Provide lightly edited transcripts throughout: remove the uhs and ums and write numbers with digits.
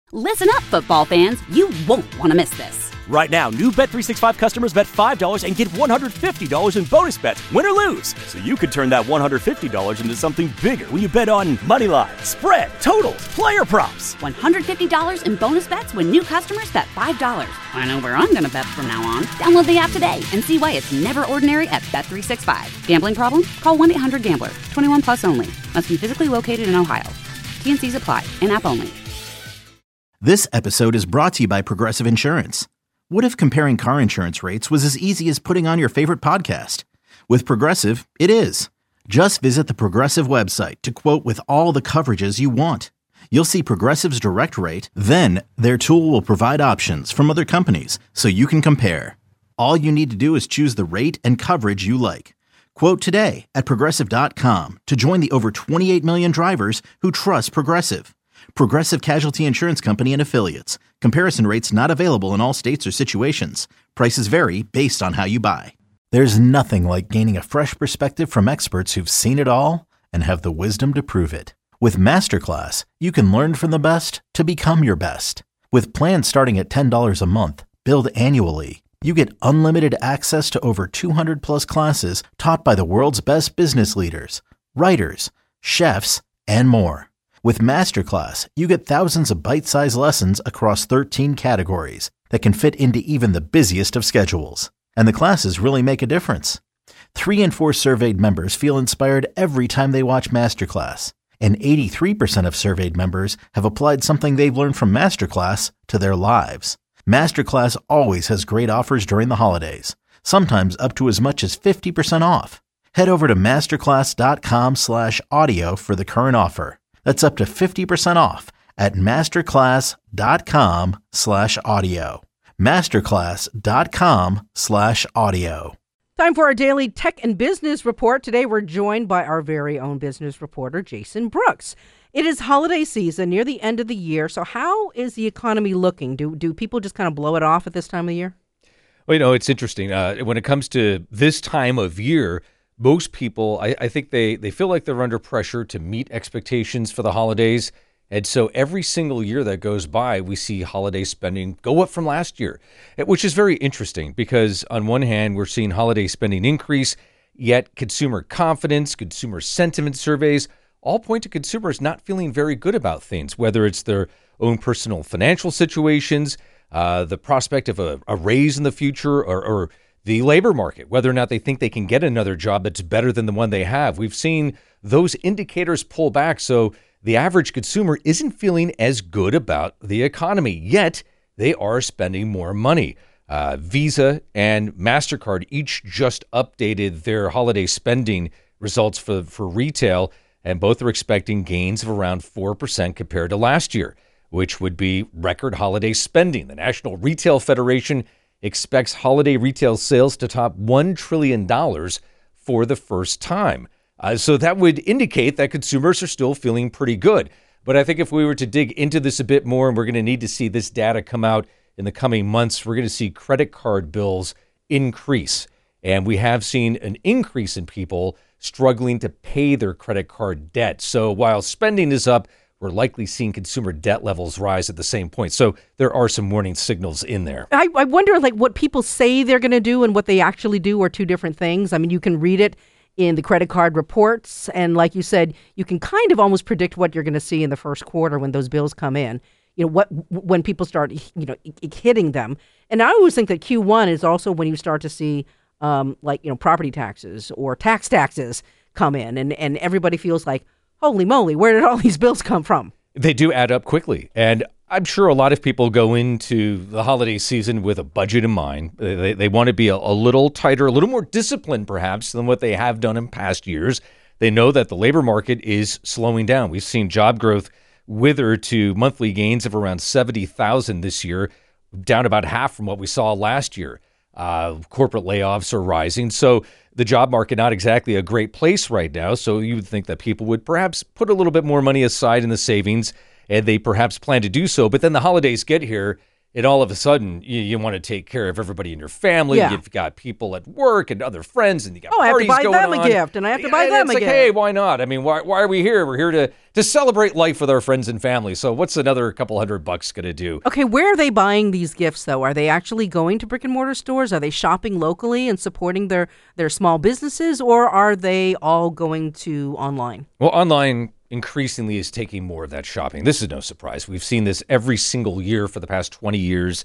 Listen up, football fans. You won't want to miss this. Right now, new Bet365 customers bet $5 and get $150 in bonus bets, win or lose. So you could turn that $150 into something bigger when you bet on money line, spread, totals, player props. $150 in bonus bets when new customers bet $5. I know where I'm going to bet from now on. Download the app today and see why it's never ordinary at Bet365. Gambling problem? Call 1-800-GAMBLER. 21 plus only. Must be physically located in Ohio. T&Cs apply. In-app only. This episode is brought to you by Progressive Insurance. What if comparing car insurance rates was as easy as putting on your favorite podcast? With Progressive, it is. Just visit the Progressive website to quote with all the coverages you want. You'll see Progressive's direct rate, then their tool will provide options from other companies so you can compare. All you need to do is choose the rate and coverage you like. Quote today at Progressive.com to join the over 28 million drivers who trust Progressive. Progressive Casualty Insurance Company and Affiliates. Comparison rates not available in all states or situations. Prices vary based on how you buy. There's nothing like gaining a fresh perspective from experts who've seen it all and have the wisdom to prove it. With Masterclass, you can learn from the best to become your best. With plans starting at $10 a month, billed annually, you get unlimited access to over 200 plus classes taught by the world's best business leaders, writers, chefs, and more. With Masterclass, you get thousands of bite-sized lessons across 13 categories that can fit into even the busiest of schedules. And the classes really make a difference. 3 in 4 surveyed members feel inspired every time they watch Masterclass. And 83% of surveyed members have applied something they've learned from Masterclass to their lives. Masterclass always has great offers during the holidays, sometimes up to as much as 50% off. Head over to masterclass.com/audio for the current offer. That's up to 50% off at masterclass.com/audio. Masterclass.com/audio. Time for our daily tech and business report. Today we're joined by our very own business reporter, Jason Brooks. It is holiday season, near the end of the year. So how is the economy looking? Do people just kind of blow it off at this time of the year? Well, it's interesting. When it comes to this time of year, most people, I think they feel like they're under pressure to meet expectations for the holidays. And so every single year that goes by, we see holiday spending go up from last year, which is very interesting because on one hand, we're seeing holiday spending increase, yet consumer confidence, consumer sentiment surveys all point to consumers not feeling very good about things, whether it's their own personal financial situations, the prospect of a raise in the future, or the labor market, whether or not they think they can get another job that's better than the one they have. We've seen those indicators pull back, so the average consumer isn't feeling as good about the economy, yet they are spending more money. Visa and MasterCard each just updated their holiday spending results for retail, and both are expecting gains of around 4% compared to last year, which would be record holiday spending. The National Retail Federation expects holiday retail sales to top $1 trillion for the first time. So that would indicate that consumers are still feeling pretty good. But I think if we were to dig into this a bit more, and we're going to need to see this data come out in the coming months, we're going to see credit card bills increase. And we have seen an increase in people struggling to pay their credit card debt. So while spending is up, we're likely seeing consumer debt levels rise at the same point. So there are some warning signals in there. I wonder, what people say they're going to do and what they actually do are two different things. I mean, you can read it in the credit card reports. And like you said, you can kind of almost predict what you're going to see in the first quarter when those bills come in, when people start, hitting them. And I always think that Q1 is also when you start to see, property taxes or taxes come in. And everybody feels like, holy moly, where did all these bills come from? They do add up quickly. And I'm sure a lot of people go into the holiday season with a budget in mind. They want to be a little tighter, a little more disciplined perhaps than what they have done in past years. They know that the labor market is slowing down. We've seen job growth wither to monthly gains of around 70,000 this year, down about half from what we saw last year. Corporate layoffs are rising. So the job market, not exactly a great place right now. So you would think that people would perhaps put a little bit more money aside in the savings, and they perhaps plan to do so. But then the holidays get here, And all of a sudden, you want to take care of everybody in your family. Yeah. You've got people at work and other friends, and you got I have to parties buy going them on. a gift, and I have to buy them it's a like, gift. hey, why not? I mean, why are we here? We're here to celebrate life with our friends and family. So what's another couple $100 going to do? Okay, where are they buying these gifts, though? Are they actually going to brick and mortar stores? Are they shopping locally and supporting their small businesses, or are they all going to online? Well, online increasingly is taking more of that shopping. This is no surprise. We've seen this every single year for the past 20 years.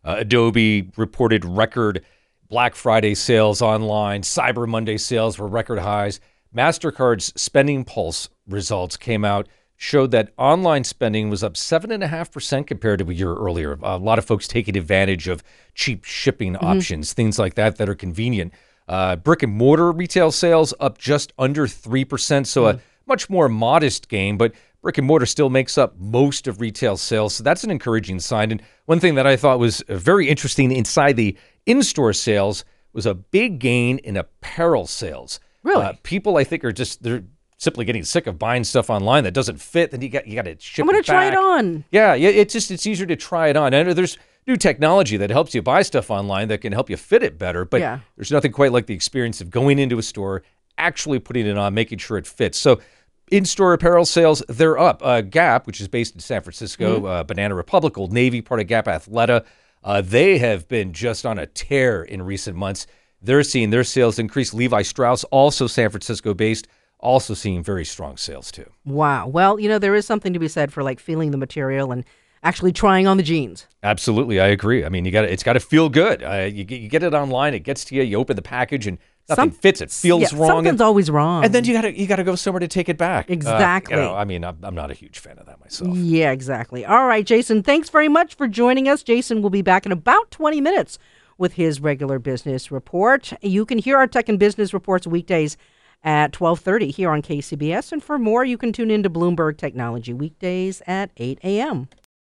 Adobe reported record Black Friday sales online. Cyber Monday sales were record highs. MasterCard's Spending Pulse results came out, showed that online spending was up 7.5% compared to a year earlier. A lot of folks taking advantage of cheap shipping options, things like that are convenient. Brick and mortar retail sales up just under 3%, so a much more modest gain, but brick and mortar still makes up most of retail sales, so that's an encouraging sign. And one thing that I thought was very interesting inside the in-store sales was a big gain in apparel sales. Really? People, I think, they're simply getting sick of buying stuff online that doesn't fit. Then you got to ship. I'm going to try it back. on. Yeah, it's easier to try it on. I know there's new technology that helps you buy stuff online that can help you fit it better, but there's nothing quite like the experience of going into a store, actually putting it on, making sure it fits. So in-store apparel sales, they're up. Gap, which is based in San Francisco, Banana Republic, Old Navy, part of Gap Athleta, they have been just on a tear in recent months. They're seeing their sales increase. Levi Strauss, also San Francisco-based, also seeing very strong sales too. Wow. Well, there is something to be said for feeling the material and actually trying on the jeans. Absolutely, I agree. I mean, it's got to feel good. You get it online, it gets to you. You open the package and nothing fits. It feels wrong. Something's always wrong. And then you got to go somewhere to take it back. Exactly. I'm not a huge fan of that myself. Yeah, exactly. All right, Jason, thanks very much for joining us. Jason will be back in about 20 minutes with his regular business report. You can hear our Tech and Business Reports weekdays at 12:30 here on KCBS. And for more, you can tune into Bloomberg Technology weekdays at 8 a.m.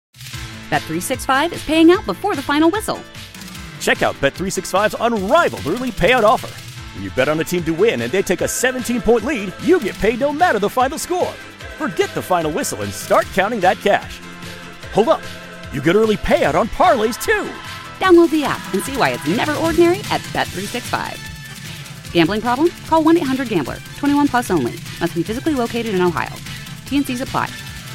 Bet365 is paying out before the final whistle. Check out Bet365's unrivaled early payout offer. When you bet on a team to win and they take a 17-point lead, you get paid no matter the final score. Forget the final whistle and start counting that cash. Hold up. You get early payout on parlays, too. Download the app and see why it's never ordinary at Bet365. Gambling problem? Call 1-800-GAMBLER. 21 plus only. Must be physically located in Ohio. T&Cs apply.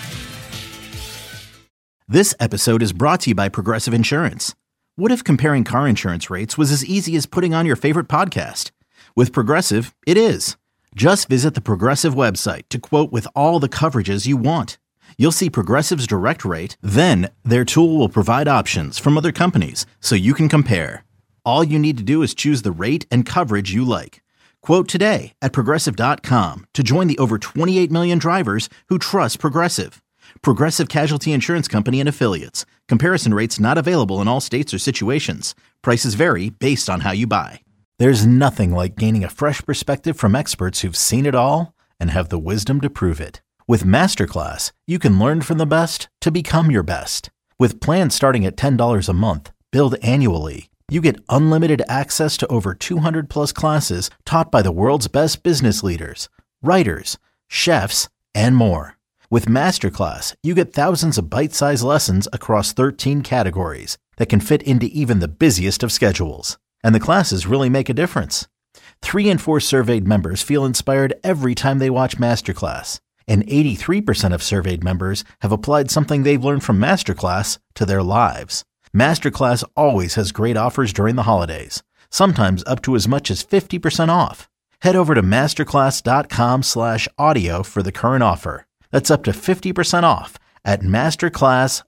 This episode is brought to you by Progressive Insurance. What if comparing car insurance rates was as easy as putting on your favorite podcast? With Progressive, it is. Just visit the Progressive website to quote with all the coverages you want. You'll see Progressive's direct rate, then their tool will provide options from other companies so you can compare. All you need to do is choose the rate and coverage you like. Quote today at Progressive.com to join the over 28 million drivers who trust Progressive. Progressive Casualty Insurance Company and Affiliates. Comparison rates not available in all states or situations. Prices vary based on how you buy. There's nothing like gaining a fresh perspective from experts who've seen it all and have the wisdom to prove it. With Masterclass, you can learn from the best to become your best. With plans starting at $10 a month, billed annually, you get unlimited access to over 200 plus classes taught by the world's best business leaders, writers, chefs, and more. With Masterclass, you get thousands of bite-sized lessons across 13 categories that can fit into even the busiest of schedules. And the classes really make a difference. 3 in 4 surveyed members feel inspired every time they watch Masterclass. And 83% of surveyed members have applied something they've learned from Masterclass to their lives. Masterclass always has great offers during the holidays, sometimes up to as much as 50% off. Head over to masterclass.com/audio for the current offer. That's up to 50% off at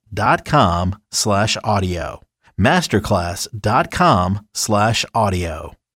masterclass.com/audio. Masterclass.com/audio.